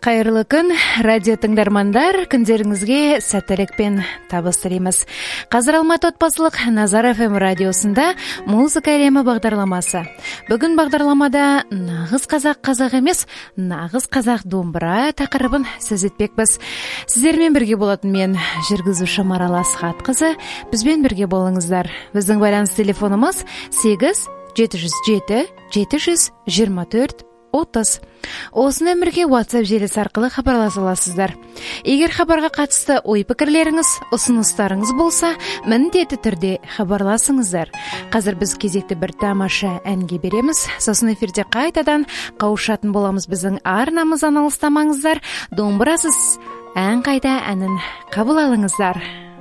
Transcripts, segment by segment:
Кайырлы күн, радио тыңдармандар, күндеріңізге сәттілік пен табыс тілейміз. Қазір Алматы отбасылық Назар FM радиосында музыка әлемі бағдарламасы. Бүгін бағдарламада нағыз қазақ емес, нағыз қазақ домбыра тақырыбын сөз етпекпіз. Сіздермен бірге болатын мен, жүргізуші Марал Асхатқызы. Бізбен бірге болыңыздар. Біздің байланыс телефонымыз 8-707-724-30. Осы нөмірге WhatsApp желісі арқылы хабарласа аласыздар. Егер хабарға қатысты ой-пікірлеріңіз, ұсыныстарыңыз болса, міндетті түрде хабарласыңыздар. Қазір біз кезекті бір тамаша әнге береміз. Сосын эфирде қайтадан қауышатын боламыз. Біздің арнамыздан алыстамаңыздар. Домбырасыз ән қайда әнін қабыл алыңыздар.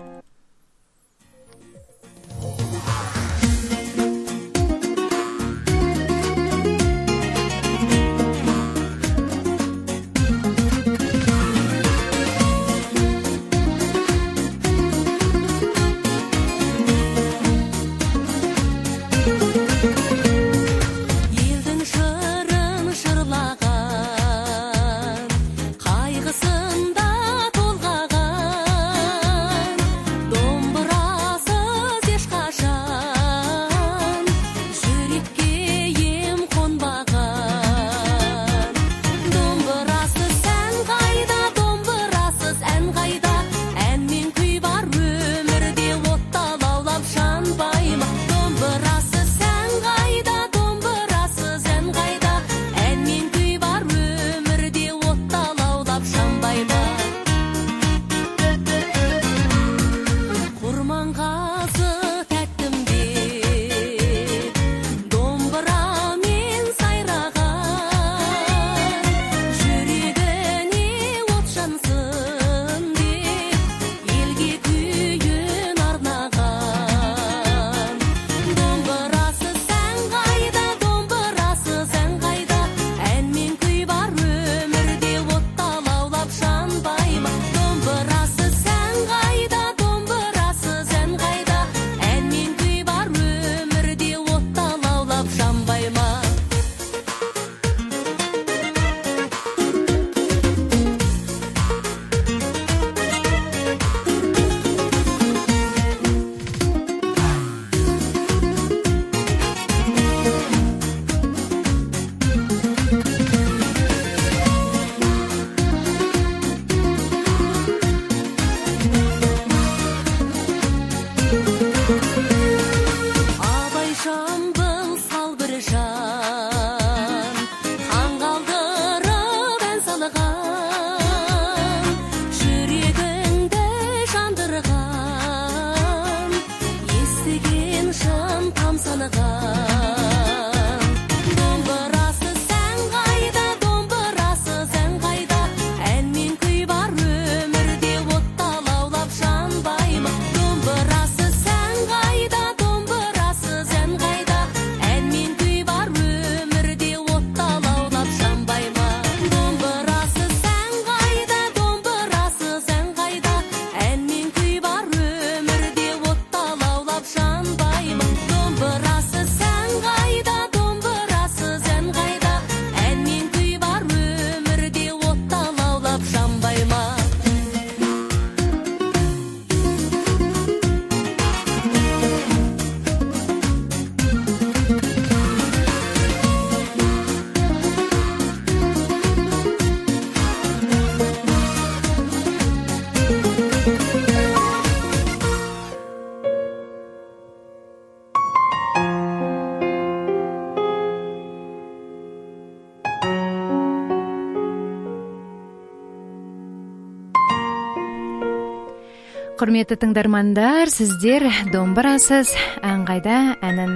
Құрметті тыңдармандар, сіздер домбырасыз ән қайда әнін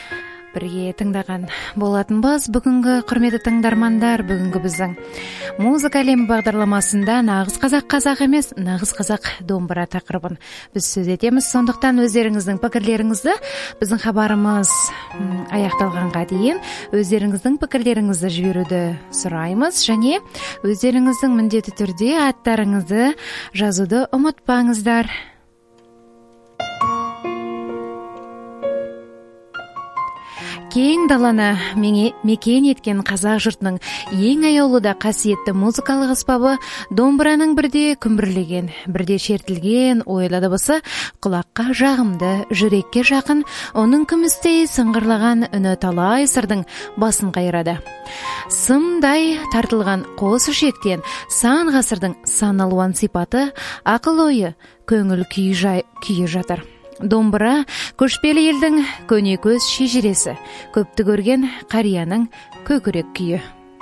бірге тыңдаған болатынбыз. Бүгінгі құрметті тыңдармандар, бүгінгі біздің музыка әлемі бағдарламасында нағыз қазақ емес, нағыз қазақ домбыра тақырыбын біз сөз етеміз. Сондықтан өздеріңіздің пікірлеріңізді біздің хабарымыз аяқталғанға дейін өздеріңіздің пікірлеріңізді жіберуді сұраймыз, және өздеріңіздің міндетті түрде аттарыңызды жазуды ұмытпаңыздар. кең даланы мекен еткен қазақ жұртының ең аяулы да қасиетті музыкалық аспабы домбыраның бірде күмбірлеген, бірде шертілген ойлы дыбысы құлаққа жағымды, жүрекке жақын, оның күмістей сыңғырлаған үні талай сырдың басын қайырады. Сымдай тартылған қос ішектен сан ғасырдың сан алуан сипаты, ақыл ойы, көңіл күйі жатыр. Домбыра көшпелі елдің көне көз шежіресі, көпті көрген қарияның көкірек күйі.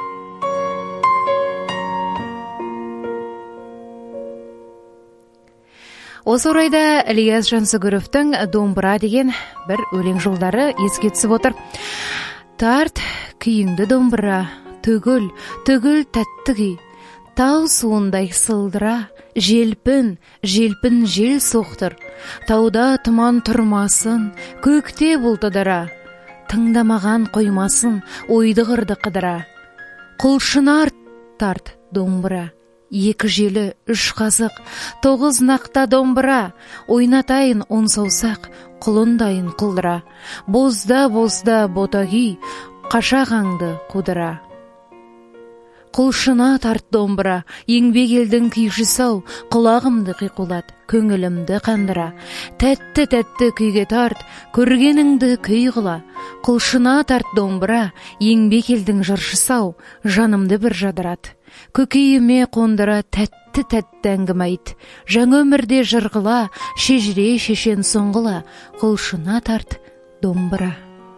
Осы орайда Ілияс Жансүгіровтің домбыра деген бір өлең жолдары еске түсіп отыр. Тарт күйіңді домбыра, төгіл тәтті күй, тау суындай сылдыра, желпін жел соқтыр, тауда тұман тұрмасын, көкте бұлтыдыра, тыңдамаған қоймасын, ойды қырды қыдыра. Құлшынар тарт домбыра, 2 желі 3 қазық, 9 нақта домбыра, ойнатайын 10 саусақ, құлындайын құлдыра, бозда бота күй, қашағаңды қудыра. Құлшына тарт домбыра, еңбек елдің күйшісі-ау, құлағымды қиқулат, көңілімді қандыра. Тәтті күйге тарт, көргеніңді күй қыла. Құлшына тарт домбыра, еңбек елдің жыршысы-ау, жанымды бір жадырат. Көкейіме қондыра тәтті әңгіме айт. Жаңа өмірде жырғыла, шежіре шешен соңғыла. Құлшына тарт домбыра.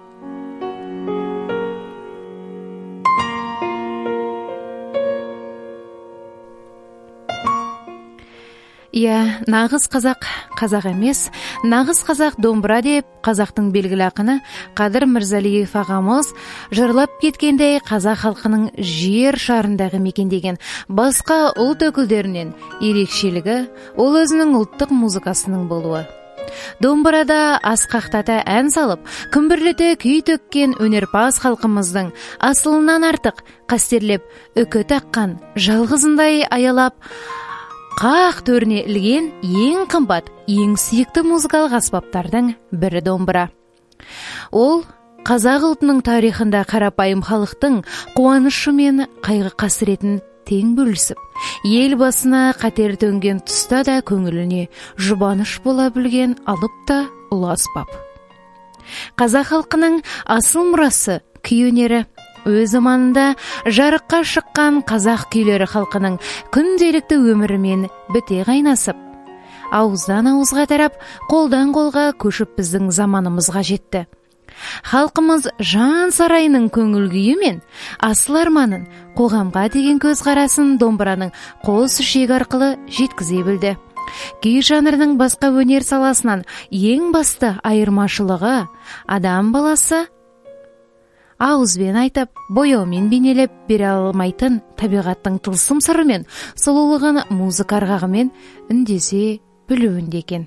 Иә, нағыз қазақ емес, нағыз қазақ домбыра деп қазақтың белгілі ақыны Қадыр Мырзалиев ағамыз жырлап кеткенде қазақ халқының жер шарындағы мекендеген басқа ұлт өкілдерінен ерекшелігі ол өзінің ұлттық музыкасының болуы. Домбырада асқақтата ән салып, күмбірлете күй төккен өнерпаз халқымыздың асылынан артық қастерлеп үкі таққан жалғызындай аялап қақ төріне ілген ең қымбат, ең сүйікті музыкалық аспаптардың бірі домбыра. Ол қазақ ұлтының тарихында қарапайым халықтың қуанышы мен қайғы қасіретін тең бөлісіп, ел басына қатер төнген тұста да көңіліне жұбаныш бола білген алып та ұлы аспап. Қазақ халқының асыл мұрасы күй өнері. Өз заманында жарыққа шыққан қазақ күйлері халқының күнделікті өмірімен біте қайнасып, ауыздан ауызға тарап, қолдан қолға көшіп біздің заманымызға жетті. Халқымыз жан сарайының көңіл күйі мен асыл арманын, қоғамға деген көзқарасын домбыраның қос ішегі арқылы жеткізе білді. Күй жанрының басқа өнер саласынан ең басты айырмашылығы адам баласы ауызбен айтып, бояумен бейнелеп бере алмайтын табиғаттың тылсым сыры мен сұлулығын музыка ырғағымен үндесе білуінде екен.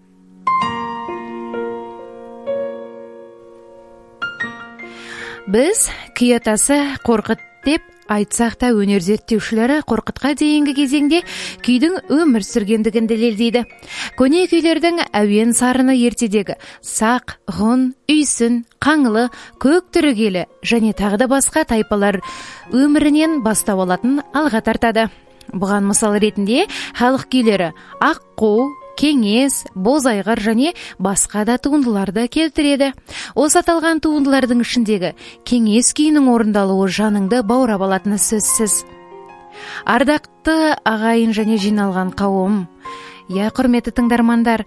Біз күй атасы Қорқыт деп айтсақ та өнер зерттеушілері Қорқытқа дейінгі кезеңде күйдің өмір сүргендігін дәлелдейді. Көне күйлердің әуен сарыны ертедегі сақ, ғұн, үйсін, қаңлы, көк түрігелі және тағы да басқа тайпалар өмірінен бастау алатын алға тартады. Бұған мысал ретінде халық күйлері аққу, кеңес, бозайғыр және басқа да туындыларды келтіреді. Осы аталған туындылардың ішіндегі кеңес күйінің орындалуы жаныңды баурап алатыны сөзсіз. Ардақты ағайын және жиналған қауым. Я, құрметті тыңдармандар,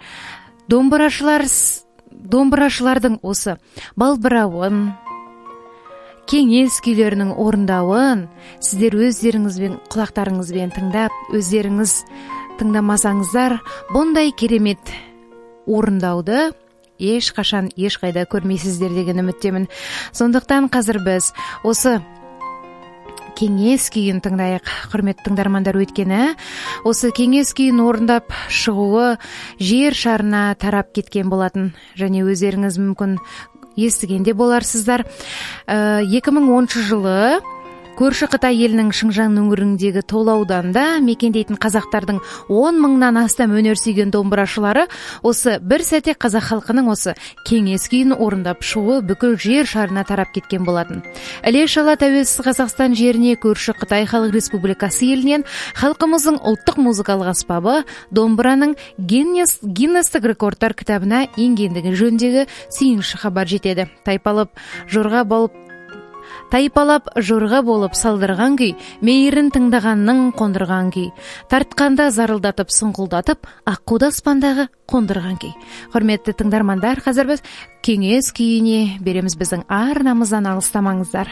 домбырашылардың осы балбырауын, кеңес күйлерінің орындауын сіздер өздеріңізбен, құлақтарыңызбен тыңдап, өздеріңіз тыңдамасаңыздар, бұндай керемет орындауды ешқашан ешқайда көрмейсіздер деген үміттемін. Сондықтан қазір біз осы кеңес күйін тыңдайық, құрметті тыңдармандар, өйткені осы кеңес күйін орындап шығуы жер шарына тарап кеткен болатын, және өздеріңіз мүмкін естігенде боларсыздар. 2010 жылы көрші Қытай елінің Шыңжаң өңіріндегі Тола ауданында мекендейтін қазақтардың 10 мыңнан астам өнер сүйген домбырашылары осы бір сәтте қазақ халқының осы кеңес күйін орындап шығуы бүкіл жер шарына тарап кеткен болатын. Іле-шала тәуелсіз Қазақстан жеріне көрші Қытай Халық Республикасы елінен халқымыздың ұлттық музыкалық аспабы домбыраның Гиннестік рекордтар кітабына енгендігі жөніндегі сүйінші хабар жетеді. Тайпалап жорға болып салдырған күй, мейірін тыңдағанның қондырған күй, тартқанда зарылдатып сұңқылдатып, аққуды аспандағы қондырған күй. Құрметті тыңдармандар, қазір біз кеңес күйіне береміз, біздің арнамыздан алыстамаңыздар.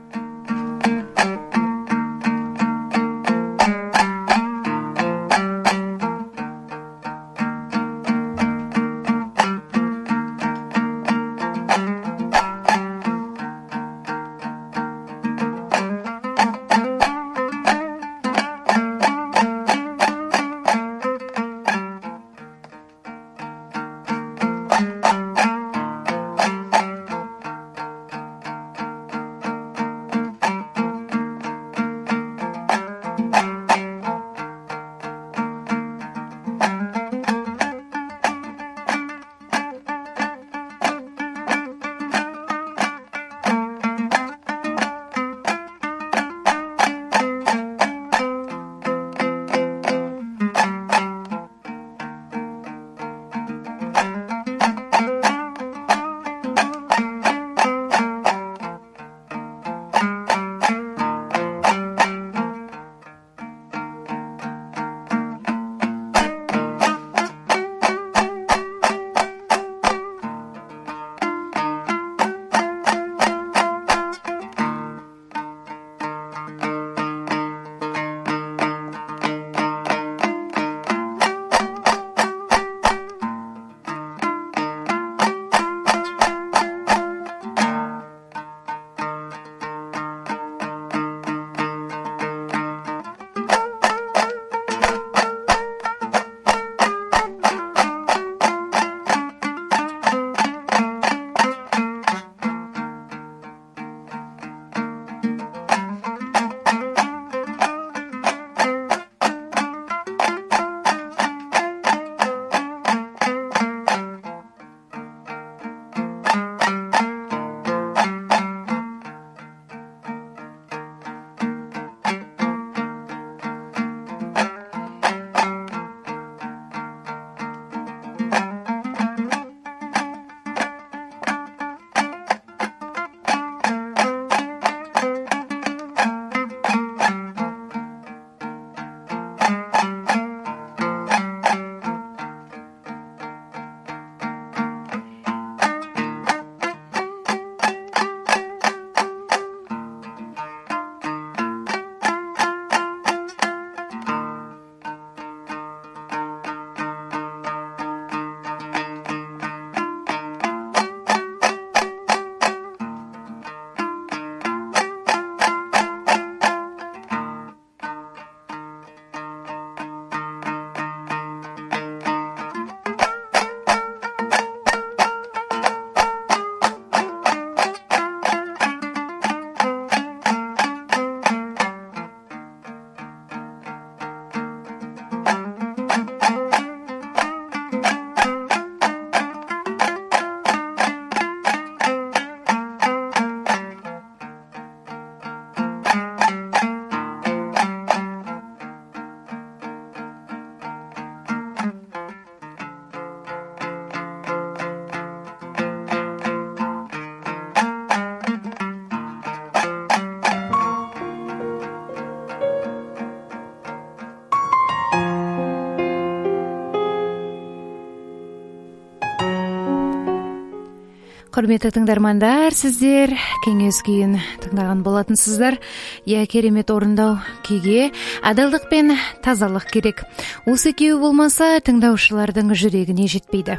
Құрметті тыңдармандар, сіздер кеңес күйін тыңдаған болатынсыздар. Керемет орындау күйге адалдық пен тазалық керек. Осы күй болмаса тыңдаушылардың жүрегіне жетпейді.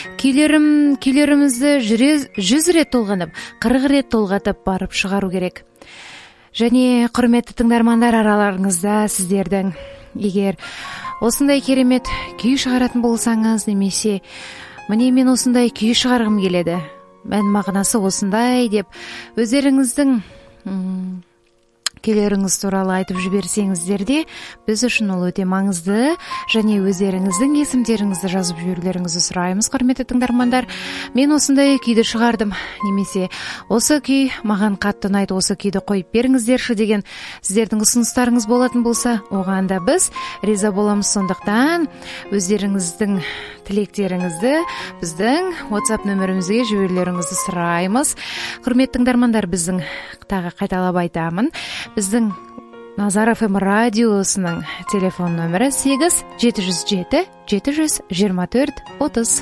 Күйлерімізді 100 рет толғанып, 40 рет толғатып барып шығару керек. Және құрметті тыңдармандар, араларыңызда сіздердің егер осындай керемет күй шығаратын болсаңыз, немесе міне мен осындай күй шығарғым келеді, мән мағынасы осындай деп өздеріңіздің күйлөрүңүз тууралуу айтып жиберсеңиздер де биз үчүн ол өтө маңызды, және өздеріңіздің есімдеріңізді жазып жиберүүлөрүңүздү сурайбыз. Құрметті тыңдармандар, мен осындай күйді шығардым, немесе осы күй маған қатты ұнайды, осы күйді қойып беріңіздерші деген сіздердің ұсыныстарыңыз болатын болса, оған да біз риза боламыз. Сондықтан өздеріңіздің тілектеріңізді біздің WhatsApp нөмірімізге жіберулеріңізді сұраймыз. Құрметті тыңдармандар, біздің тағы қайталап айтамын, біздің Назар ФМ радиосының телефон нөмірі 8-707-724-30.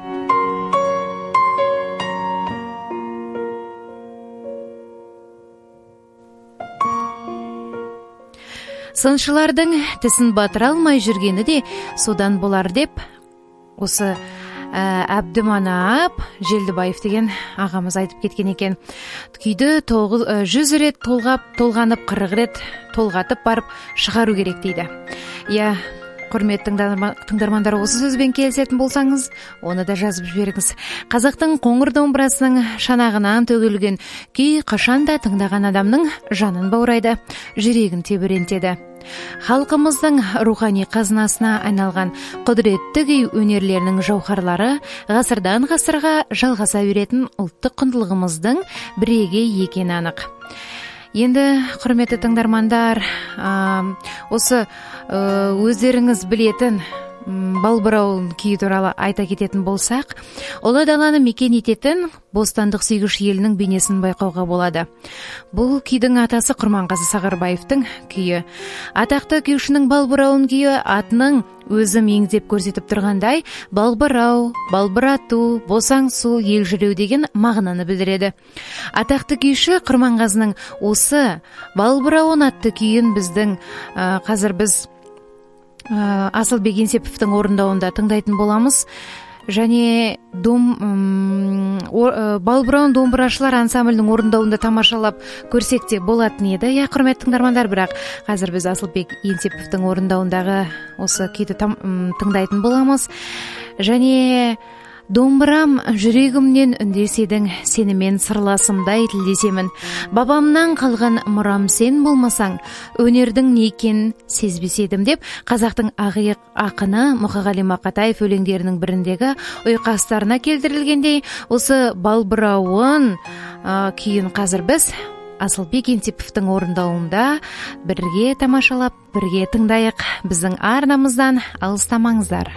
Сыншылардың тісін батыра алмай жүргені де содан болар деп, осы Әбдіманап Желдібаев деген ағамыз айтып кеткен екен. Күйді 100 рет толғанып, 40 рет толғатып барып шығару керек дейді. Иә, құрметті тыңдармандар, осы сөзбен келісетін болсаңыз, оны да жазып жіберіңіз. Қазақтың қоңыр домбырасының шанағынан төгілген күй қашанда тыңдаған адамның жанын баурайды, жүрегін тебірентеді. Халқымыздың рухани қазынасына айналған құдіретті күй өнерлерінің жауһарлары ғасырдан ғасырға жалғаса беретін ұлттық құндылығымыздың бірегей екені анық. Енді, құрметті тыңдармандар, осы өздеріңіз білетін Балбырау күйі туралы айта кететін болсақ, ұлы даланы мекен ететін бостандық сүйгіш елінің бейнесін байқауға болады. Бұл күйдің атасы Құрманғазы Сағырбаевтың күйі. Атақты күйшінің Балбырауын күйі атының өзі меңзеп көрсетіп тұрғандай, балбырау, балбырату, босаңсу, елжіреу деген мағынаны білдіреді. Атақты күйші Құрманғазының осы Балбырауын атты күйін біздің қазір біз Асылбек Еңсеповтің орындауында тыңдайтын боламыз. Және Балбырауын домбырашылар ансамблінің орындауында тамашалап көрсек те болатын еді. Я, құрметті тыңдармандар, бірақ қазір біз Асылбек Еңсеповтің орындауындағы осы күйді тыңдайтын боламыз. Және домбырам жүрегімнен үндеседің, сенімен сырласымдай тілдесемін. Бабамнан қалған мұрам сен болмасаң, өнердің не екенін сезбеседім деп, қазақтың ағиық ақыны Мұқағали Мақатаев өлеңдерінің біріндегі ұйқастарына келтірілгендей, осы Балбырауын күйін қазір біз Асылбек Еңсеповтің орындауында бірге тамашалап, бірге тыңдайық. Біздің арнамыздан алыстамаңыздар.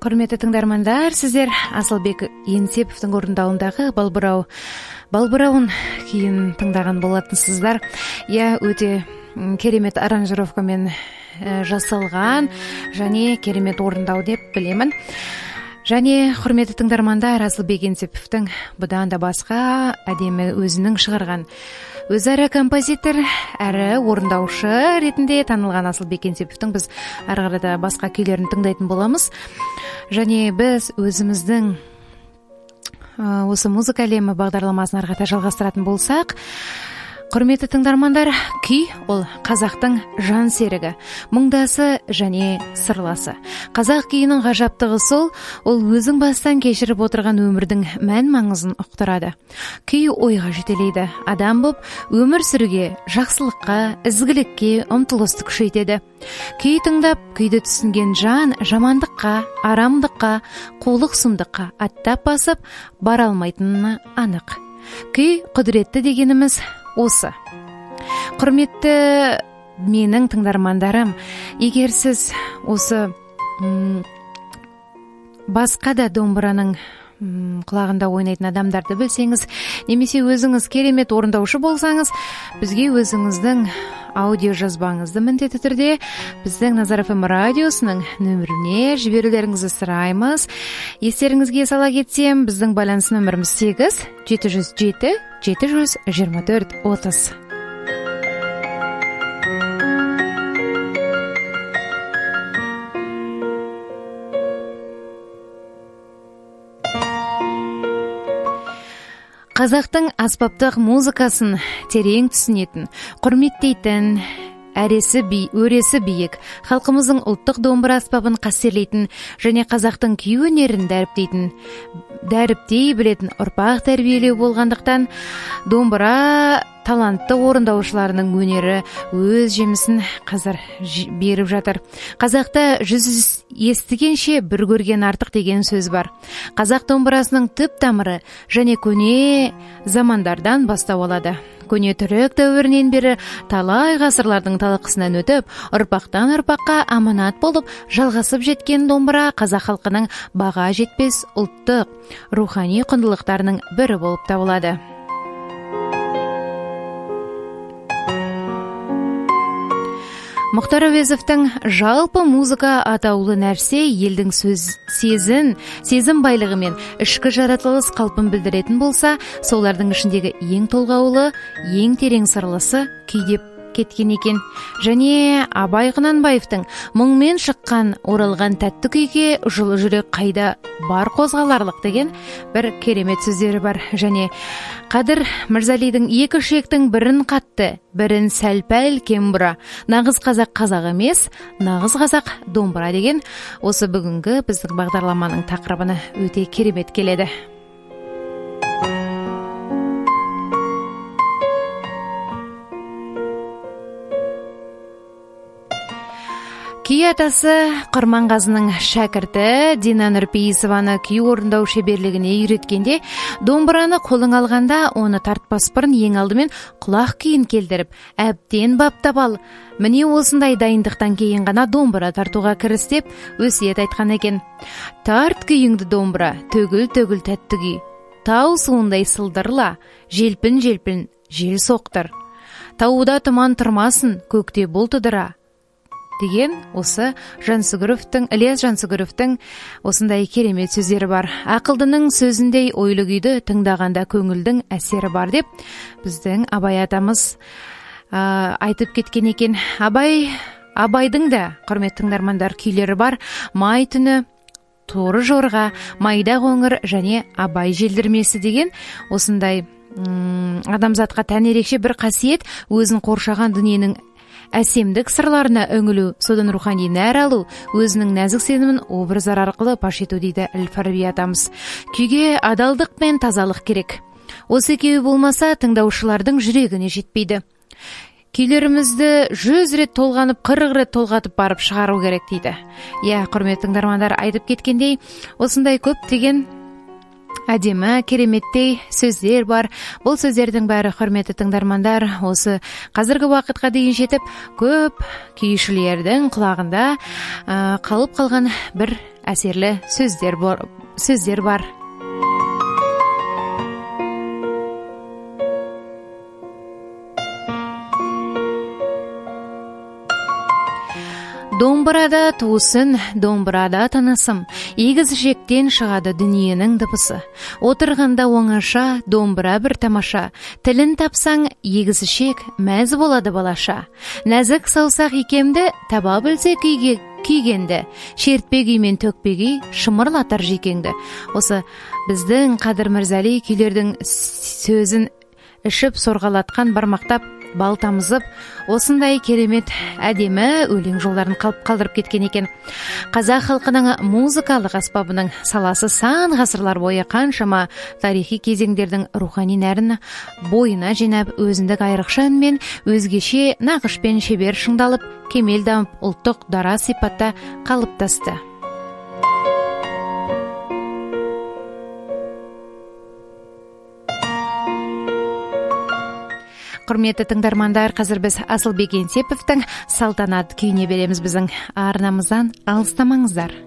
Құрметті тыңдармандар, сіздер Асылбек Еңсеповтің орындауындағы балбырауын күйін тыңдаған болатынсыздар. Өте керемет аранжировкамен жасалған және керемет орындау деп білемін. Және құрметті тыңдармандар, Асылбек Еңсеповтің бұдан да басқа әдемі өзінің шығарған өзара композитор әрі орындаушы ретінде танылған Асылбек Еңсеповтің біз ары қарата басқа күйлерін тыңдайтын боламыз. Және біз өзіміздің осы музыка әлемі бағдарламасын ары қарата жалғастыратын болсақ, құрметті тыңдармандар, күй ол қазақтың жан серігі, мұңдасы және сырласы. Қазақ күйінің ғажаптығы сол, ол өзің бастан кешіріп отырған өмірдің мән маңызын ұқтырады. Күй ойға жетелейді, адам боп өмір сүруге, жақсылыққа, ізгілікке ұмтылысты күшейтеді. Күй тыңдап, күйді түсінген жан жамандыққа, арамдыққа, қулық сұмдыққа аттап басып бара алмайтынына анық. Күй құдіретті дегеніміз осы. Құрметті менің тыңдармандарым, егер сіз осы басқа да домбыраның құлағында ойнайтын адамдарды білсеңіз, немесе өзіңіз керемет орындаушы болсаңыз, бізге өзіңіздің аудио жазбаңызды міндетті түрде біздің Назар ФМ радиосының нөміріне жіберулеріңізді сұраймыз. Естеріңізге сала кетсем, біздің байланыс нөміріміз 8 707 724 30. Қазақтың аспаптық музыкасын терең түсінетін, құрметтейтін, өресі биік, халқымыздың ұлттық домбыра аспабын қастерлейтін және қазақтың күй өнерін дәріптей білетін ұрпақ тәрбиелеу болғандықтан, домбыра талантты орындаушыларының өнері өз жемісін қазір беріп жатыр. Қазақта жүз естігенше бір көрген артық деген сөз бар. Қазақ домбырасының түп тамыры және көне замандардан бастау алады. Көне түрік дәуірінен бері талай ғасырлардың талқысынан өтіп, ұрпақтан ұрпаққа аманат болып жалғасып жеткен домбыра қазақ халқының баға жетпес ұлттық рухани құндылықтарының бірі болып табылады. Мұхтар Әуезовтің жалпы музыка атаулы нәрсе елдің сезім байлығы мен ішкі жаратылыс қалпын білдіретін болса, солардың ішіндегі ең толғаулы, ең терең сырлысы күй деп кеткен екен. Және Абай Құнанбаевтың мұңмен шыққан оралған тәтті күйге жылы жүрек қайда бар қозғаларлық деген бір керемет сөздері бар. Және Қадыр Мырзалидің екі ішектің бірін қатты, бірін сәл-пәл кем бұра. Нағыз қазақ емес, нағыз қазақ домбыра деген осы бүгінгі біздің бағдарламаның тақырыбына өте керемет келеді. Күй атасы Құрманғазының шәкірті Дина Нұрпейісованы күй орындау шеберлігіне үйреткенде, домбыраны қолың алғанда оны тартпас бұрын ең алдымен құлақ күйін келдіріп, әбден баптап ал. Міне осындай дайындықтан кейін ғана домбыра тартуға кіріс деп өсиет айтқан екен. Тарт күйіңді домбыра, төгіл тәтті күй. Тау суындай сылдырла, желпін жел соқтыр. Тауда тұман тұрмасын, көкте бұлт ыдыра. Деген осы Ілияс Жансүгіровтің осындай керемет сөздері бар. Ақылдының сөзіндей ойлы күйді тыңдағанда көңілдің әсері бар деп біздің Абай атамыз айтып кеткен екен. Абайдың да, құрметті тыңдармандар, күйлері бар. Май түні, торы жорға, майда қоңыр және Абай желдірмесі деген осындай адамзатқа тән ерекше бір қасиет, өзін қоршаған дүниенің әсемдік сырларына үңілу, содан рухани нәр алу, өзінің нәзік сенімін образдар арқылы паш ету дейді Әл-Фараби атамыз. Күйге адалдық пен тазалық керек. Осы екеуі болмаса, тыңдаушылардың жүрегіне жетпейді. Күйлерімізді 100 рет толғанып, 40 рет толғатып барып шығару керек дейді. Құрметті тыңдармандар, айтып кеткендей, осындай көптеген әдемі, кереметтей сөздер бар. Бұл сөздердің бәрі, құрметті тыңдармандар, осы қазіргі уақытқа дейін жетіп, көп күйшілердің құлағында қалып қалған бір әсерлі сөздер бар. Домбырада туысын, домбырада тынысым, егіз жектен шығады дүниенің дыбысы. Отырғанда оңаша, домбыра бір тамаша, тілін тапсаң, егіз шек мәз болады балаша. Нәзік саусақ икемді, таба білсе күйгенді, шертпе күймен төкпе күй, шымырлатар жекеңді. Осы біздің Қадыр Мырзали күйлердің сөзін ішіп сорғалатқан, бармақтап, бал тамызып, осындай керемет әдемі өлең жолдарын қалдырып кеткен екен. Қазақ халқының музыкалық аспабының саласы сан ғасырлар бойы қаншама тарихи кезеңдердің рухани нәрін бойына жинап, өзіндік айрықша үнмен, өзгеше нақышпен шебер шыңдалып, кемел дамып, ұлттық дара сипатта қалыптасты. Құрметті тыңдармандар, қазір біз Асылбек Еңсеповтің салтанат күйіне береміз. Біздің арнамыздан алыстамаңыздар.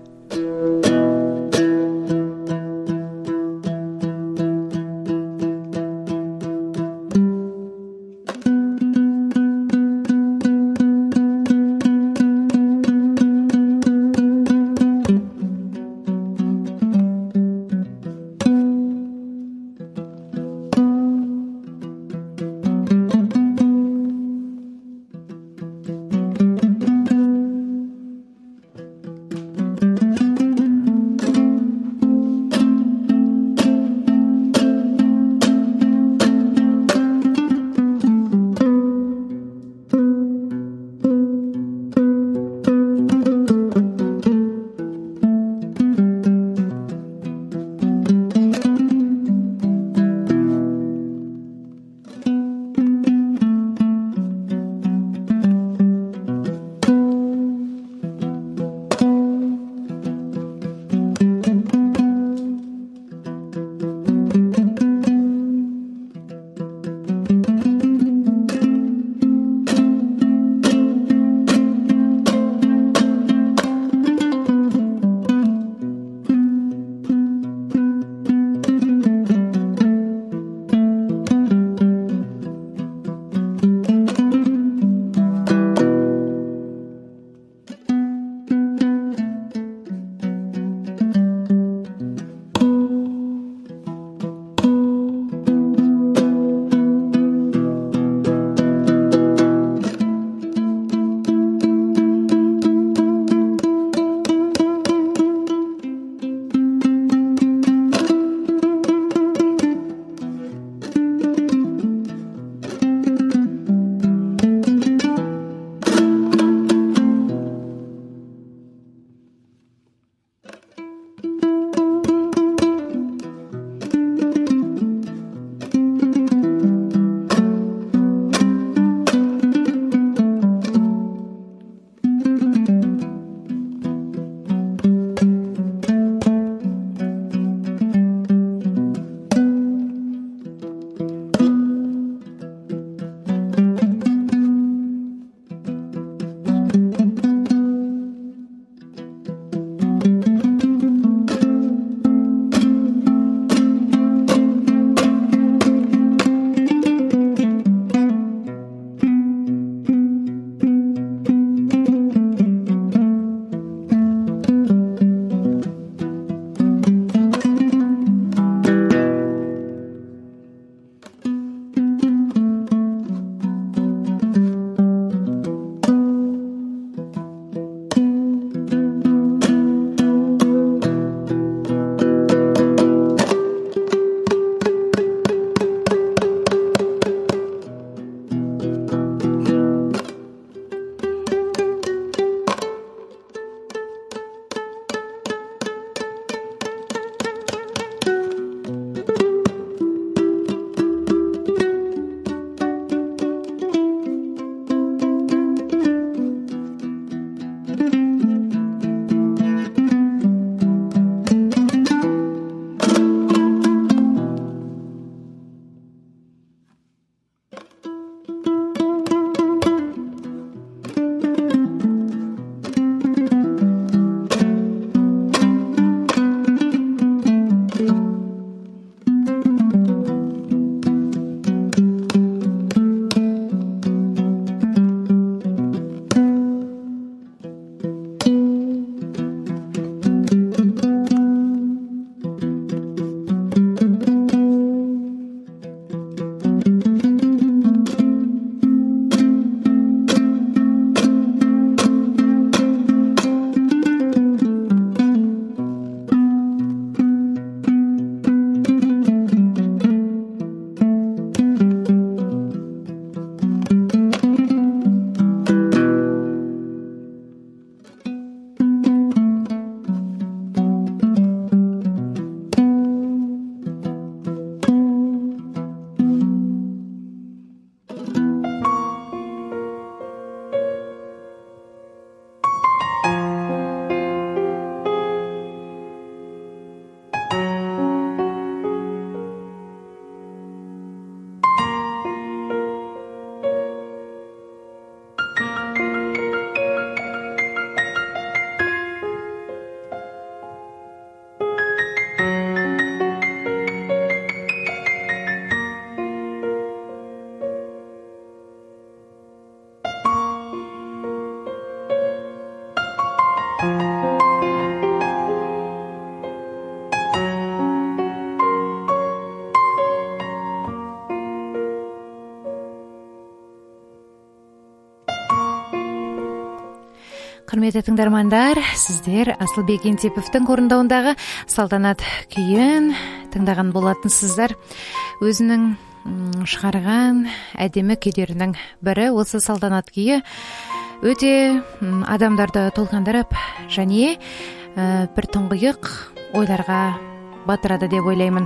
Құрметті тыңдармандар, сіздер Асылбек Ентеповтің орындауындағы салтанат күйін тыңдаған болатынсыздар. Өзінің шығарған әдемі күйлерінің бірі осы салтанат күйі өте адамдарды толғандырып және бір тұңғиық ойларға батырады деп ойлаймын.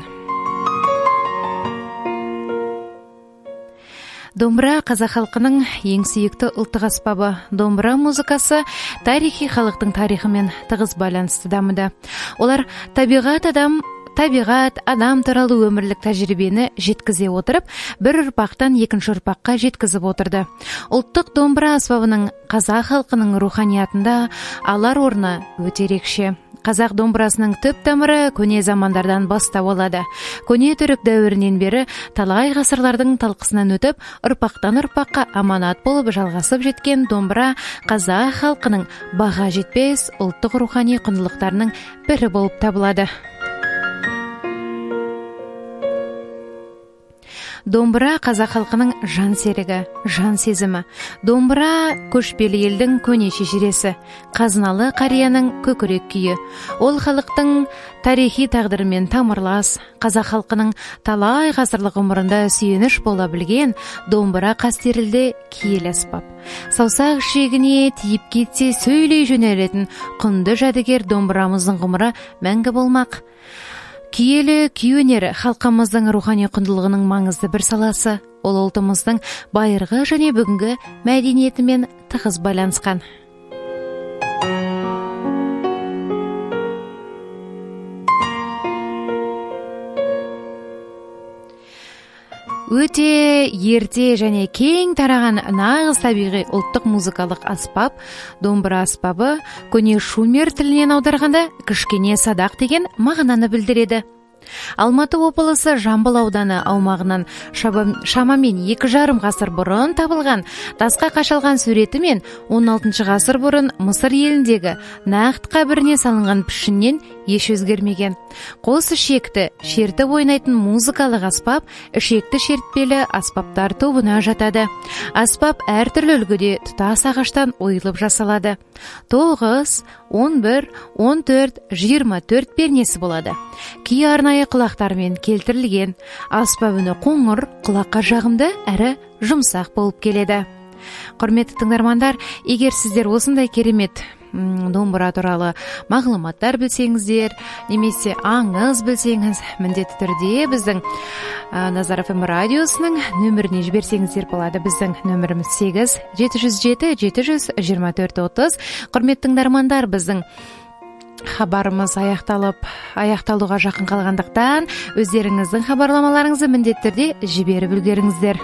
Домбыра қазақ халқының ең сүйікті ұлттық аспабы. Домбыра музыкасы тарихи халықтың тарихымен тығыз байланысты дамыды. Олар табиғат, адам туралы өмірлік тәжірибені жеткізе отырып, бір ұрпақтан екінші ұрпаққа жеткізіп отырды. Ұлттық домбыра аспабының қазақ халқының руханиятында алар орны өте ерекше. Қазақ домбырасының түп тамыры көне замандардан бастау алады. Көне түрік дәуірінен бері талай ғасырлардың талқысынан өтіп, ұрпақтан ұрпаққа аманат болып жалғасып жеткен домбыра қазақ халқының баға жетпес ұлттық рухани құндылықтарының бірі болып табылады. Домбыра қазақ халқының жан серігі, жан сезімі. Домбыра көшпелі елдің көне шежіресі, қазыналы қарияның көкірек күйі. Ол халықтың тарихи тағдырымен тамырлас, қазақ халқының талай ғасырлық ғұмырында сүйеніш бола білген домбыра қастерлі киелі аспап. Саусақ ішегіне тиіп кетсе сөйлей жөнелетін құнды жәдігер домбырамыздың ғұмыры мәңгі болмақ. Киелі күй өнері халқымыздың рухани құндылығының маңызды бір саласы. Ол ұлтымыздың байырғы және бүгінгі мәдениетімен тығыз байланысқан. Өте ерте және кең тараған нағыз табиғи ұлттық музыкалық аспап, домбыра аспабы, көне шумер тілінен аударғанда кішкене садақ деген мағынаны білдіреді. Алматы облысы Жамбыл ауданы аумағынан шамамен 2,5 ғасыр бұрын табылған тасқа қашалған суреті мен 16 ғасыр бұрын Мысыр еліндегі Нақт қабіріне салынған пішіннен еш өзгермеген. Қос ішекті, шертіп ойнайтын музыкалық аспап ішекті шертпелі аспаптар тобына жатады. Аспап әртүрлі үлгіде тұтас ағаштан ойылып жасалады. 9, 11, 14, 24 пернесі болады. Кей арнайы құлақтармен келтірілген. Аспап үні қоңыр, құлаққа жағымды әрі жұмсақ болып келеді. Құрметті тыңдармандар, егер сіздер осындай керемет домбыра туралы мағлұматтар білсеңіздер, немесе аңыз білсеңіз, міндетті түрде біздің Назар ФМ радиосының нөміріне жіберсеңіздер болады. Біздің нөміріміз 8 707 724 30. Құрметті тыңдармандар, біздің хабарымыз аяқталуға жақын қалғандықтан өздеріңіздің хабарламаларыңызды міндетті түрде жіберіп үлгеріңіздер.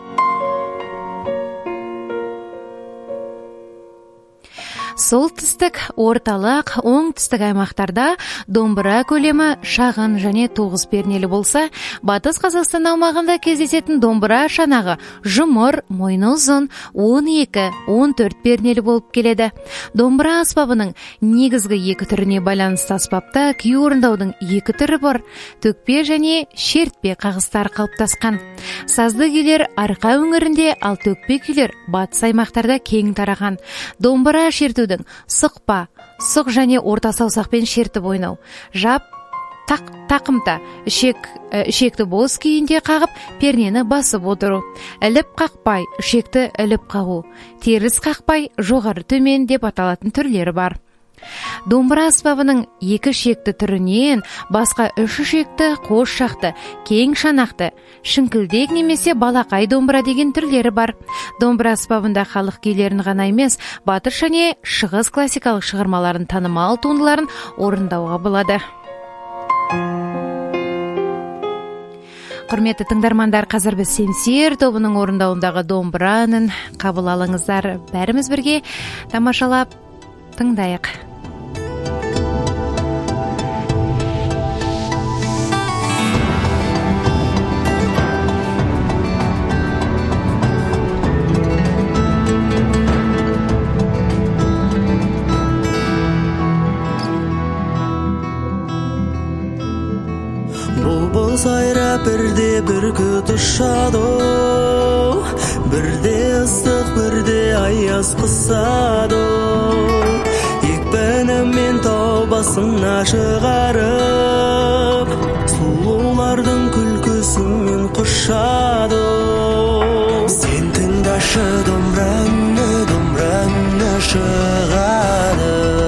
Солтүстік, орталық, оңтүстік аймақтарда домбыра көлемі шағын және 9 пернелі болса, батыс Қазақстан аумағында кездесетін домбыра шанағы жұмыр, мойны ұзын, 12-14 пернелі болып келеді. Домбыра аспабының негізгі екі түріне байланысты аспапта күй орындаудың екі түрі бар: төкпе және шертпе қағыстар қалыптасқан. Сазды күйлер арқа өңірінде, ал төкпе күйлер батыс аймақтарда кең тараған. Домбыра шертудің сұқпа, сұқ және орта саусақпен шертіп ойнау. Жап, тақымта, ішекті бос күйінде қағып, пернені басып отыру. Іліп қақпай, ішекті іліп қағу. Теріс қақпай, жоғары төмен деп аталатын түрлері бар. Домбыра аспабының екі ішекті түрінен басқа үш ішекті, қос шақты, кең шанақты, шіңкілдек немесе балақай домбыра деген түрлері бар. Домбыра аспабында халық күйлерін ғана емес, батыс және шығыс классикалық шығармаларын, танымал туындыларын орындауға болады. Құрметті тыңдармандар, қазір біз Сенсер тобының орындауындағы домбыра әнін қабыл алыңыздар. Бәріміз бірге тамашалап тыңдайық. Бұлбұл сайрап бірде бүркіт ұшады, бірде ыстық бірде аяз қысады. даласына шығарып, сұлулардың күлкісімен құшады. Сен тыңдашы домбыраны, домбыраны шығады.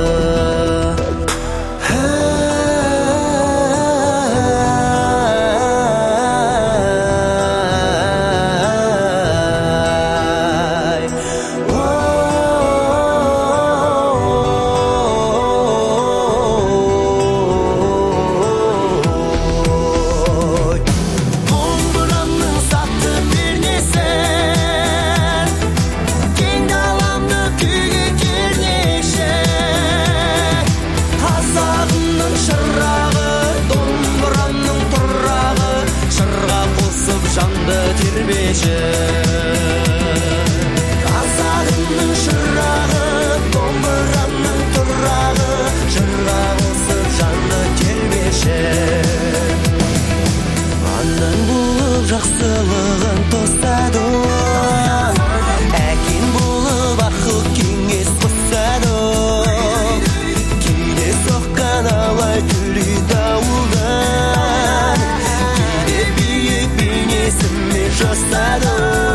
Қазағымның шырағы, домбырамның тұрағы, жырға қосып жанды тербеші. Анаң болып жақсылығын тосады, әкең болып ақыл кеңес қосады. Кейде соққан алай түлей дауылдан, кейде биік бейнесімен жосады.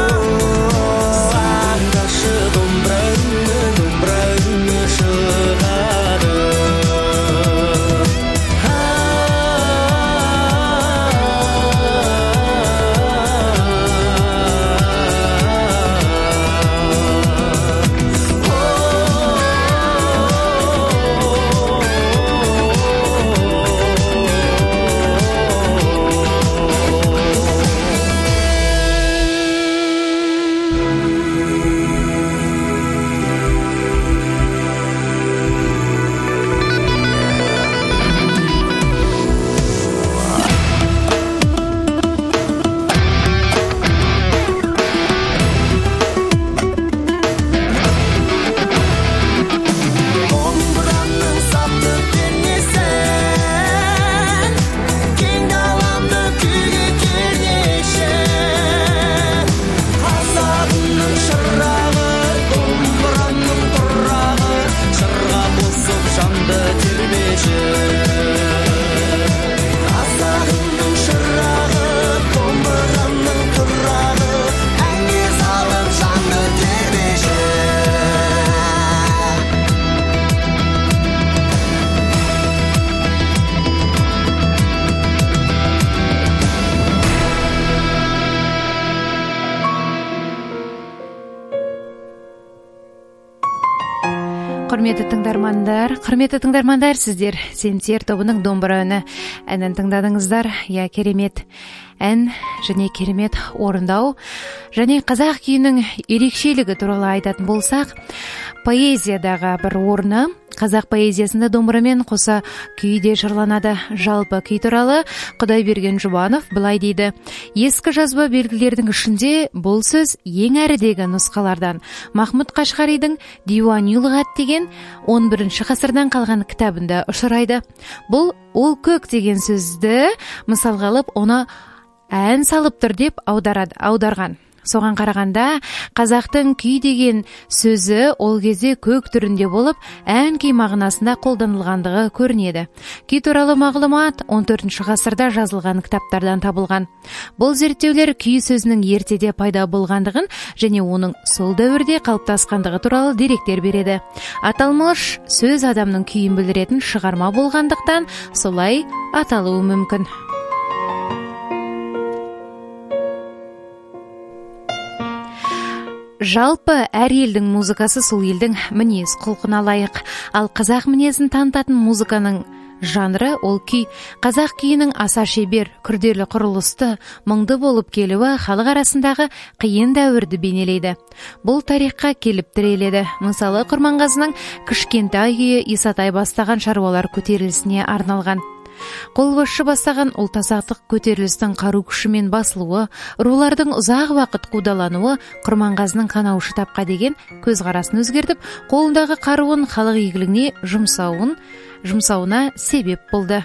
Құрметті тыңдармандар, сіздер Сентер тобының домбыра үні әнін тыңдадыңыздар. Керемет ән және керемет орындау. Және қазақ күйінің ерекшелігі туралы айтатын болсақ, поэзиядағы бір орны, қазақ поэзиясында домбырамен қоса күй де жырланады. Жалпы күй туралы Құдайберген Жұбанов былай дейді: ескі жазба белгілердің ішінде бұл сөз ең әрідегі нұсқалардан Махмұд Қашғаридың Диуани Лұғат деген 11 ғасырдан қалған кітабында ұшырайды. Бұл ол көк деген сөзді мысалға алып, оны ән салып тұр деп аударған. Соған қарағанда қазақтың күй деген сөзі ол кезде көк түрінде болып, ән күй мағынасында қолданылғандығы көрінеді. Күй туралы мағлұмат 14 ғасырда жазылған кітаптардан табылған. Бұл зерттеулер күй сөзінің ертеде пайда болғандығын және оның сол дәуірде қалыптасқандығы туралы деректер береді. Аталмыш сөз адамның күйін білдіретін шығарма болғандықтан солай аталуы мүмкін. Жалпы әр елдің музыкасы сол елдің мінез құлқына лайық. Ал қазақ мінезін танытатын музыканың жанры ол күй. Қазақ күйінің аса шебер, күрделі құрылысты, мұңды болып келуі халық арасындағы қиын дәуірді бейнелейді. Бұл тарихқа келіп тіреледі. Мысалы, Құрманғазының Кішкентай күйі Исатай бастаған шаруалар көтерілісіне арналған. Қолбасшы бастаған ұлт-азаттық көтерілістің қару күшімен басылуы, рулардың ұзақ уақыт қудалануы Құрманғазының қанаушы тапқа деген көзқарасын өзгертіп, қолындағы қаруын халық игілігіне жұмсауына себеп болды.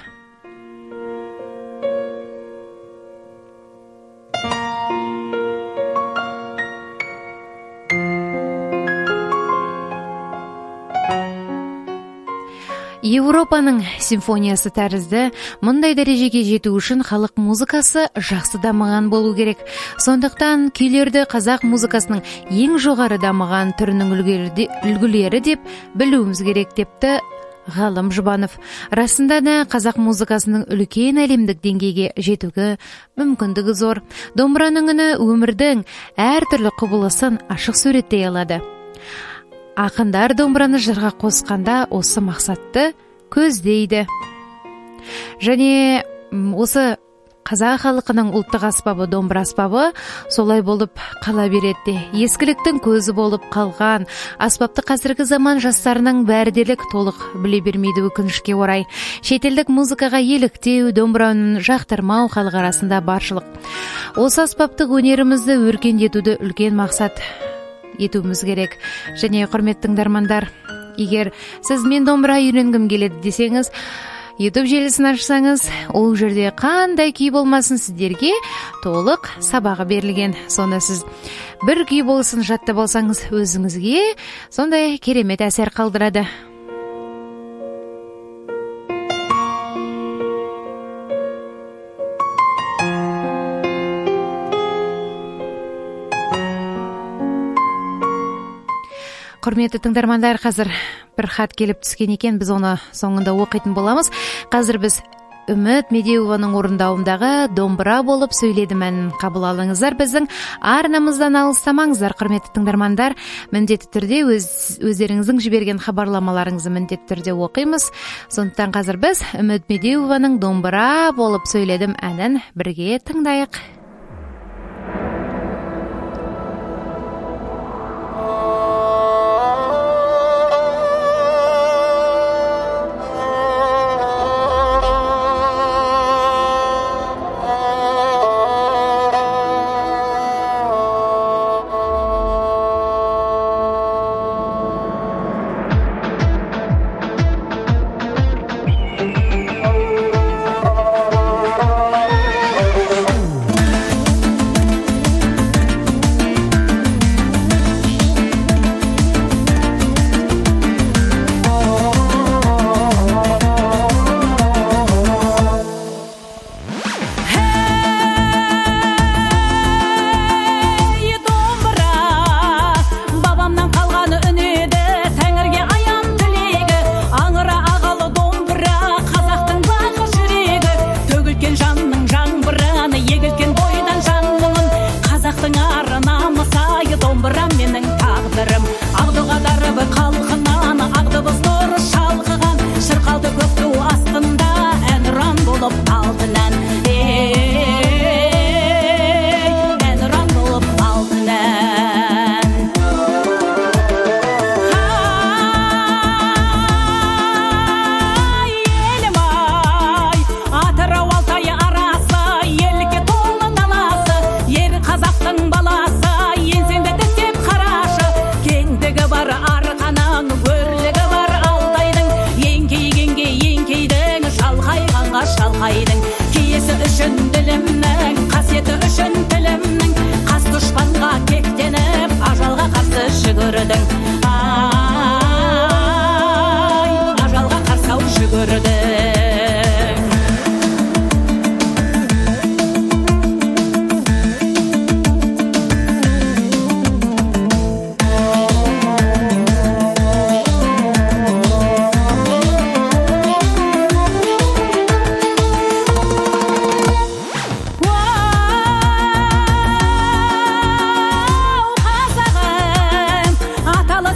Европаның симфониясы тәрізді мұндай дәрежеге жету үшін халық музыкасы жақсы дамыған болу керек. Сондықтан күйлерді қазақ музыкасының ең жоғары дамыған түрінің үлгілері деп білуіміз керек депті Ғалым Жұбанов. Расында да қазақ музыкасының үлкен әлемдік деңгейге жетуге мүмкіндігі зор. Домбыраның үні өмірдің әртүрлі құбылысын ашық суреттей алады. Ақындар домбыраны жырға қосқанда осы мақсатты көздейді. Және осы қазақ халқының ұлттық аспабы домбыра аспабы солай болып қала береді. Ескіліктің көзі болып қалған аспапты қазіргі заман жастарының бәрі дерлік толық біле бермейді, өкінішке орай. Шетелдік музыкаға еліктеу, домбыра үнін жақтырмау халық арасында баршылық. Осы аспаптық өнерімізді өркендетуді үлкен мақсат етуіміз керек. Және құрметті тыңдармандар, егер сіз мен домбыра үйренгім келеді десеңіз, YouTube желісін ашсаңыз, ол жерде қандай күй болмасын сіздерге толық сабағы берілген. Сонда сіз бір күй болсын жаттап алсаңыз, өзіңізге сондай керемет әсер қалдырады. Құрметті тыңдармандар, қазір бір хат келіп түскен екен, біз оны соңында оқитын боламыз. Қазір біз Үміт Медеуованың орындауындағы домбыра болып сөйледім әнін қабыл алыңыздар. Біздің арнамыздан алыстамаңыздар, құрметті тыңдармандар. Міндетті түрде өздеріңіздің жіберген хабарламаларыңызды міндетті түрде оқимыз. Сондықтан қазір біз Үміт Медеуованың домбыра болып сөйледім әнін бірге тыңдайық. Аталы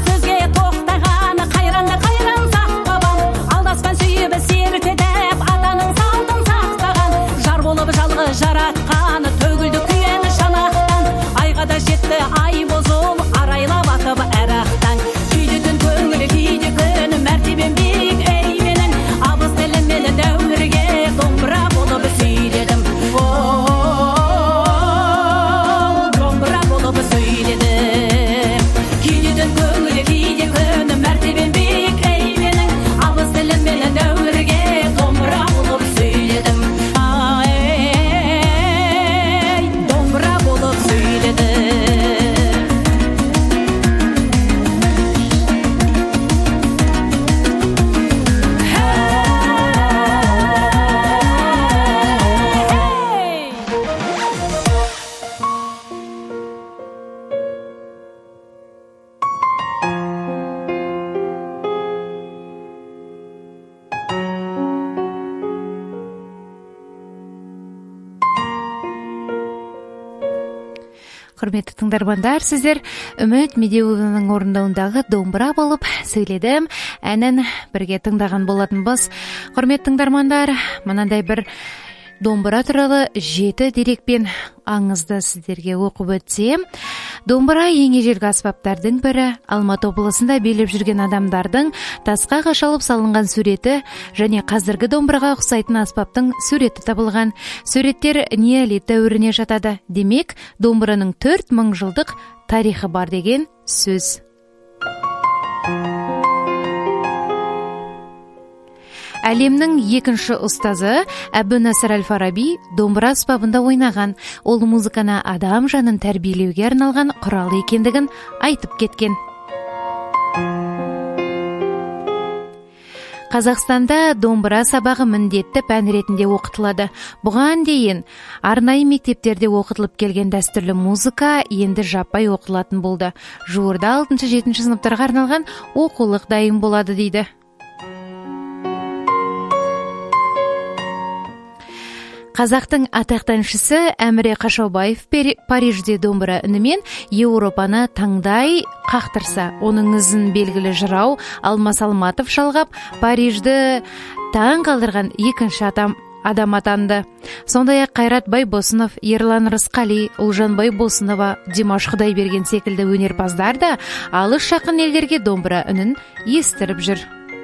Құрметті тыңдармандар, сіздер Үміт Медеуованың орындауындағы домбыра болып сөйледім әнін бірге тыңдаған болатынбыз. Құрметті тыңдармандар, мынандай бір домбыра туралы 7 дерекпен аңызды сіздерге оқып өтсем. Домбыра ең ежелгі аспаптардың бірі. Алматы облысында билеп жүрген адамдардың тасқа қашалып салынған суреті және қазіргі домбыраға ұқсайтын аспаптың суреті табылған. Суреттер неолит дәуіріне жатады. Демек, домбыраның 4000 жылдық тарихы бар деген сөз. Әлемнің екінші ұстазы Әбу-Насыр әл-Фараби домбыра аспабында ойнаған. Ол музыканы адам жанын тәрбиелеуге арналған құрал екендігін айтып кеткен. Қазақстанда домбыра сабағы міндетті пән ретінде оқытылады. Бұған дейін арнайы мектептерде оқытылып келген дәстүрлі музыка енді жаппай оқытылатын болды. Жуырда 6-7 сыныптарға арналған оқулық дайын болады дейді. Қазақтың атақты әншісі Әміре Қашаубаев Парижде домбыра үнімен Еуропаны таңдай қақтырса, оның ізін белгілі жырау Алмас Алматов шалғап, Парижді таң қалдырған екінші адам атанды. Сондай-ақ Қайрат Байбосынов, Ерлан Рысқали, Ұлжан Байбосынова, Димаш Құдайберген секілді өнерпаздар да алыс жақын елдерге домбыра үнін естіріп жүр.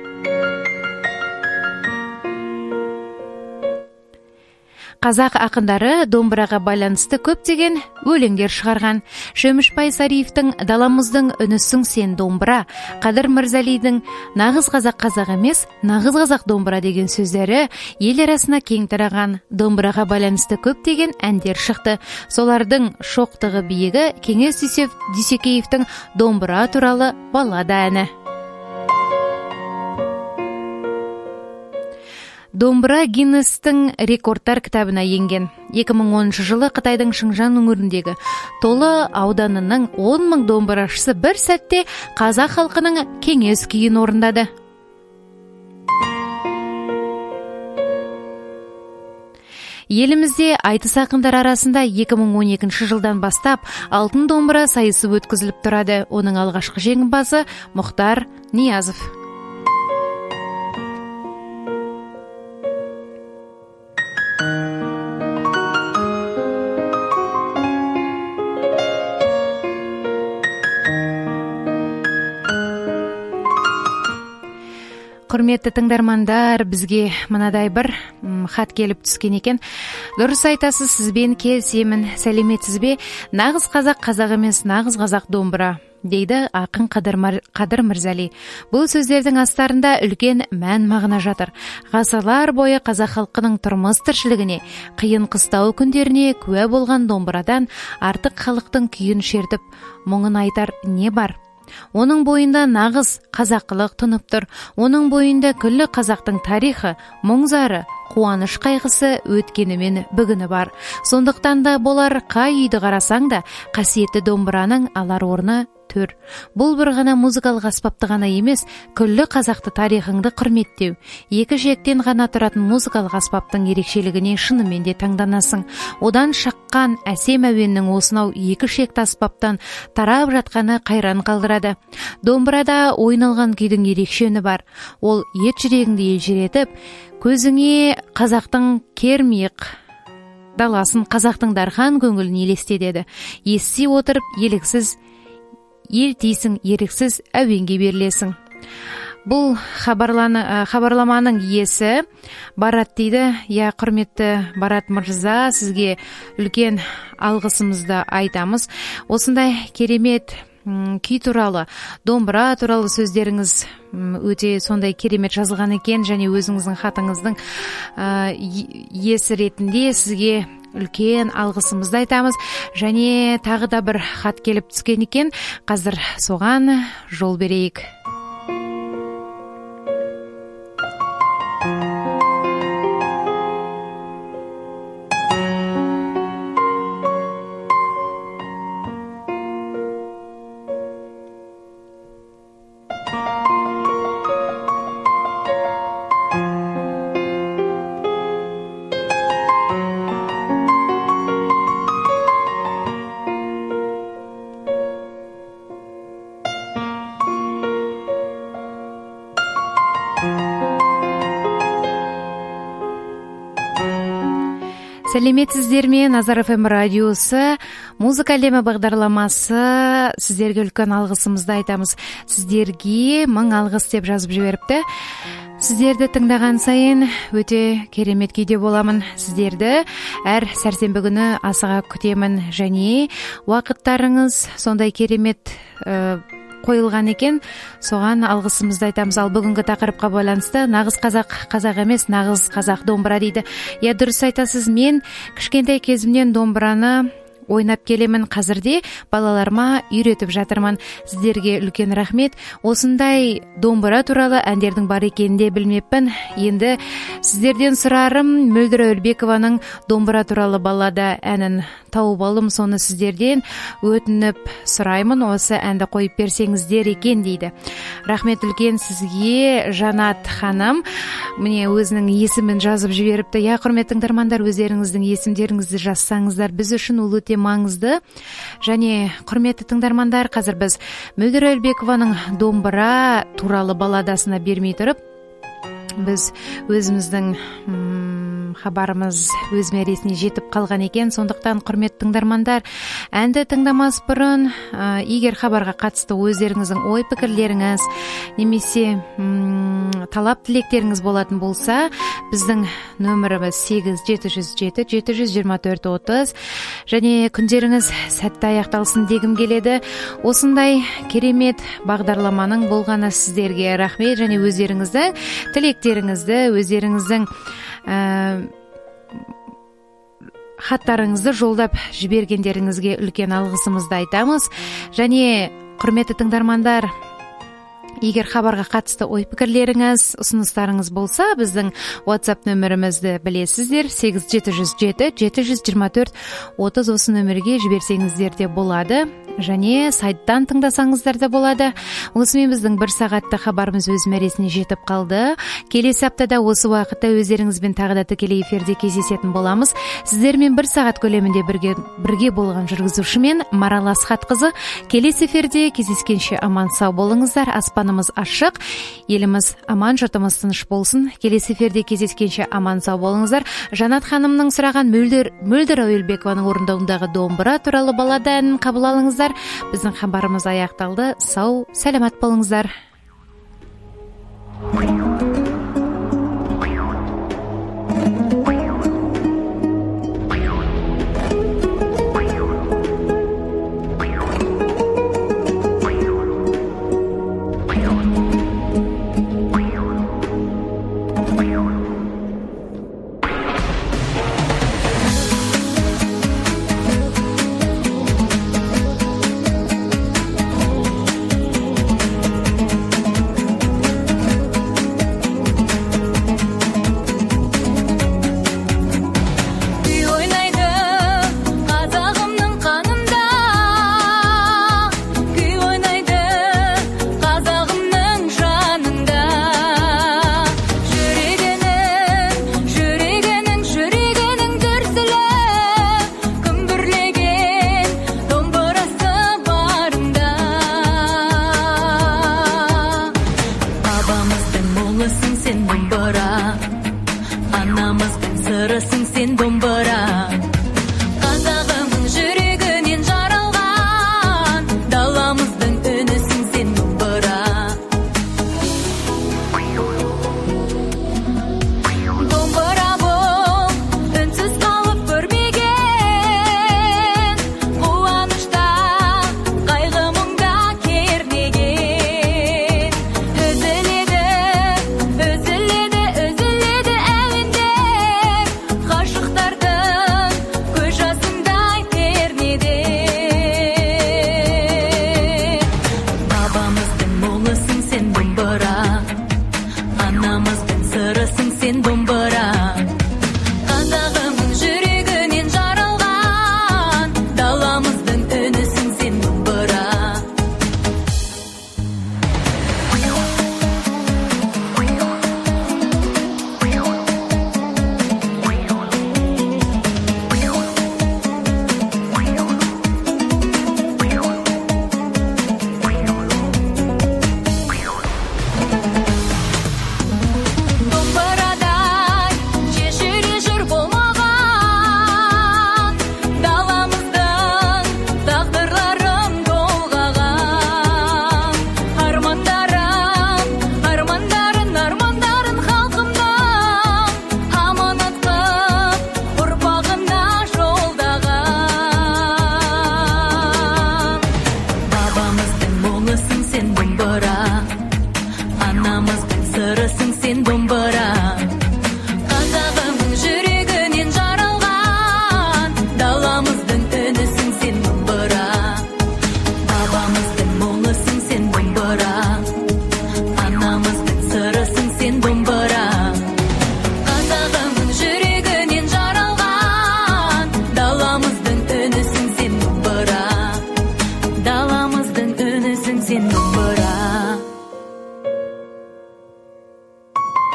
Қазақ ақындары домбыраға байланысты көптеген өлеңдер шығарған. Шөмішбай Сариевтің «Даламыздың үнісің сен домбыра», Қадыр Мырзалидің «Нағыз қазақ емес, нағыз қазақ домбыра» деген сөздері ел арасына кең тараған. Домбыраға байланысты көптеген әндер шықты. Солардың шоқтығы биігі Кеңес Дүйсекеевтің «Домбыра туралы баллада» әні. Домбыра Гиннестің рекордтар кітабына енген. 2010 жылы Қытайдың Шыңжаң өңіріндегі Толы ауданының 10.000 домбырашысы бір сәтте қазақ халқының кеңес күйін орындады. Елімізде айтыс ақындар арасында 2012 жылдан бастап алтын домбыра сайысы өткізіліп тұрады. Оның алғашқы жеңімпазы Мұхтар Ниязов. Құрметті тыңдармандар, бізге мынадай бір хат келіп түскен екен. Дұрыс айтасыз, сізбен келісемін. Сәлеметсіз бе? Нағыз қазақ емес, нағыз қазақ домбыра, дейді ақын Қадыр Мырзали. Бұл сөздердің астарында үлкен мән мағына жатыр. Ғасырлар бойы қазақ халқының тұрмыс тіршілігіне, қиын қыстау күндеріне куә болған домбырадан артық халықтың күйін шертіп, мұңын айтар не бар? Оның бойында нағыз қазақылық тұнып тұр. Оның бойында күллі қазақтың тарихы, мұң-зары, қуаныш қайғысы өткені мен бүгіні бар. Сондықтан да болар қай үйді қарасаң да қасиетті домбыраның алар орны төр. Бұл бір ғана музыкалық аспапты ғана емес, күллі қазақты тарихыңды құрметтеу. Екі жиектен ғана тұратын музыкалық аспаптың ерекшелігіне шынымен де таңданасың. Одан шаққан әсем әуеннің осынау екі шекті аспаптан тарап жатқаны қайран қалдырады. Домбырада ойналған күйдің ерекше үні бар. Ол ет жүрегіңді елжіретіп, көзіңе қазақтың кермиық даласын, қазақтың дархан көңілін елестетеді. Ести отырып елтейсің, еріксіз әуенге берілесің. Бұл хабарламаның иесі Барат дейді. Құрметті Барат мырза, сізге үлкен алғысымызды айтамыз. Осындай керемет күй туралы, домбыра туралы сөздеріңіз өте сондай керемет жазылған екен, және өзіңіздің хатыңыздың иесі ретінде сізге үлкен алғысымызды айтамыз. Және тағы да бір хат келіп түскен екен. Қазір соған жол берейік. Сәлеметсіздерме? Назар ФМ радиосы, музыка әлемі бағдарламасы. Сіздерге үлкен алғысымызды айтамыз. Сіздерге мың алғыс деп жазып жіберіпті. Сіздерді тыңдаған сайын өте керемет күйде боламын. Сіздерді әр сәрсенбі күні асыға күтемін, және уақыттарыңыз сондай керемет қойылған екен. Соған алғысымызды айтамыз. Ал бүгінгі тақырыпқа байланысты нағыз қазақ емес, нағыз қазақ домбыра дейді. Я дұрыс айтасыз, мен кішкентай кезімнен домбыраны ойнап келемін, қазірде балаларыма үйретіп жатырмын. Сіздерге үлкен рахмет. Осындай домбыра туралы әндердің бар екенін де білмеппін. Енді сіздерден сұрарым, Мөлдір Әуелбекованың домбыра туралы баллада әнін тауып алдым, соны сіздерден өтініп сұраймын, осы әнді қойып берсеңіздер екен дейді. Рахмет үлкен сізге, Жанат ханым. Міне өзінің есімін жазып жіберіпті. Я, құрметті тыңдармандар, өздеріңіздің есімдеріңізді жазсаңыздар біз үшін ол өте маңызды. Және құрметті тыңдармандар, қазір біз Мөлдір Әуелбекованың домбыра туралы балладасына бермей тұрып, біз өзіміздің хабарымыз өз мәресіне жетіп қалған екен. Сондықтан, құрметті тыңдармандар, әнді тыңдамас бұрын, егер хабарға қатысты өздеріңіздің ой пікірлеріңіз немесе талап тілектеріңіз болатын болса, біздің нөміріміз 8-707-724-30, және күндеріңіз сәтті аяқталсын дегім келеді. Осындай керемет бағдарламаның болғаны сіздерге рахмет, және өздеріңіздің тілектеріңізді, өздеріңіздің хаттарыңызды жолдап жібергендеріңізге үлкен алғысымызды айтамыз. Және құрметті тыңдармандар, егер хабарға қатысты ой пікірлеріңіз, ұсыныстарыңыз болса, біздің WhatsApp нөмірімізді білесіздер, 8-707-724-30, осы нөмірге жіберсеңіздер де болады, және сайттан тыңдасаңыздар да болады. Осымен біздің бір сағатты хабарымыз өз мәресіне жетіп қалды. Келесі аптада осы уақытта өздеріңізбен тағы да тікелей эфирде кездесетін боламыз. Сіздермен бір сағат көлемінде бірге болған жүргізушімен Марал Асхатқызы. Келесі эфирде кездескенше аман сау болыңыздар. Аспанымыз ашық, еліміз аман, жұртымыз тыныш болсын. Келесі эфирде кездескенше аман сау болыңыздар. Жанат ханымның сұраған Мөлдір Әуелбекованың орындауындағы домбыра туралы баллада әнін қабыл алыңыздар. Біздің хабарымыз аяқталды. Сау, сәлемат болыңыздар. Anamızın sırasın sen domбыра.